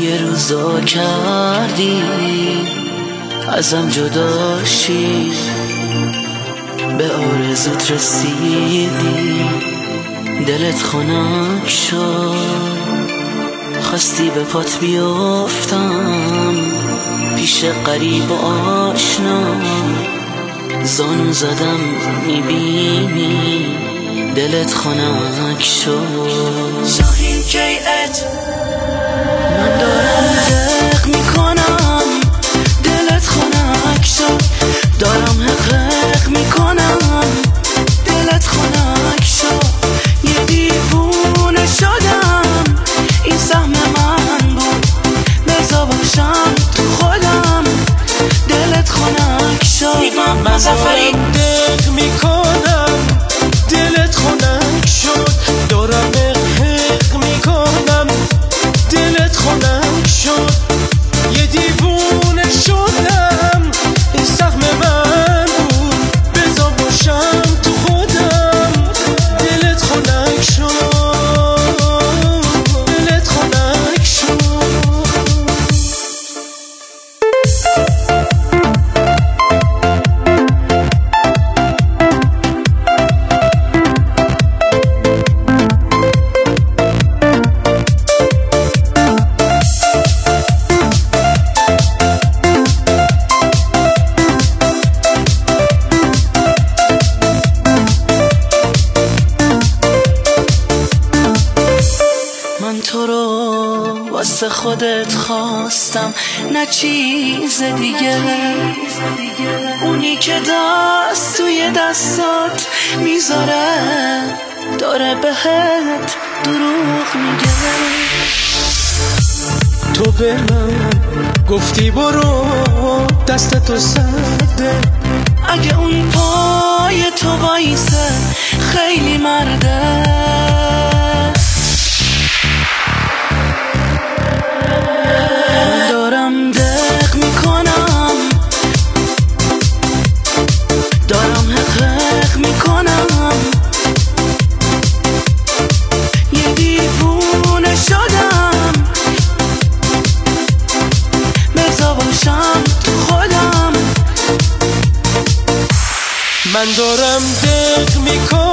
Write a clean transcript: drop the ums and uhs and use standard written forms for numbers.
یه روزا کردی ازم جدا شی، به آرزوت رسیدی، دلت خنک شد، خواستی به پات بیافتم پیش قریب و آشنا، زانو زدم میبینی دلت خنک شد. شاهین کیت من دارم دق میکنم، دلت خنک شد، دارم حقق میکنم، دلت خنک شد، یه دیوونه شدم، این سهم من بود، بذار باشم تو خودم، دلت خنک شد. من دارم دق میکنم، دلت خنک شد، دارم حقق میکنم، دلت خنک شد، یه دیوونه شدم، این سهم من بود، بذار باشم تو خودم، دلت خنک شد، دلت خنک شد. من تو رو واسه خودت خواستم، نه چیز دیگه، اونی که دست توی دستات میذاره داره بهت دروغ میگه. تو به من گفتی برو دستتو سرده، اگه اون پای تو وایسه خیلی مرده. من دارم دق میکنم، دارم حقق میکنم، یه دیوونه شدم، بذار باشم تو خودم. من دارم دق میکنم